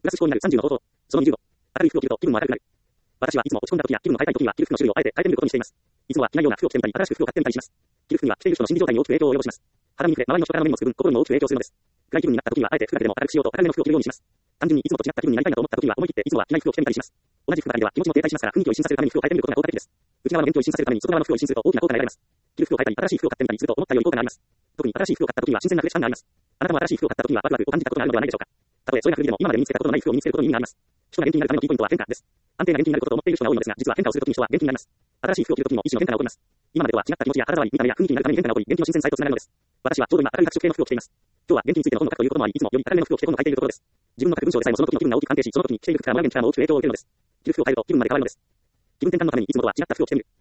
プラス思考になる30の方法。その20。明るい服を着ると気分も明るくなる。私はいつも落ち込んだ時や気分の変えたい時には着る服の種類をあえて変えてみることにしています。いつもは着ないような服を着てみたり、新しく服を買ってみたりします。着る服には着ている人の心理状態に大きく影響を及ぼします。肌に触れ、周りの人からの目にもつく分、心にも大きく影響するのです。暗い気分になった時にはあえて服だけでも明るくしようと明るめの服を着るようにします。単純にいつもと違った気分になりたいなと思った時には思い切っていつもは着ない服を着てみたりします。同じ服ばかりでは気持ちも停滞しますから、雰囲気を一新させるために服を変えてみることが効果的です。内側の元気を一新させるために外側の服を一新すると大きな効果が得られます。着る服を変えたり、新しい服を買ってみたりすると思ったより効果があります。特に新しい服を買った時には新鮮な嬉し感があります。あなたも新しい服を買った時にはワクワクを感じたことがあるのではないでしょうか。たとえそれが古着でも今まで身につけたことのない服を身につけることに意味があります。人が元気になるためのキーポイントは変化です。安定な元気になることを思っている人が多いのですが、実は変化をするときに人は元気になります。新しい服を着るときにも一種の変化が起こります。今までとは違った気持ちや体触り、見た目や雰囲気になるために変化が起こり、元気の新鮮さへとつながるのです。私はちょうど今明るい白色系の服を着ています。今日は元気についての本を書くということもあり、いつもより明るめの服を着て本を書いているところです。自分の書く文章でさえもその時の気分が大きく関係し、その時に着ている服からもらう元気からも大きく影響を受けるのです。着る服を変えると気分まで変わるのです。気分転換のためにいつもとは違った服を着てみる。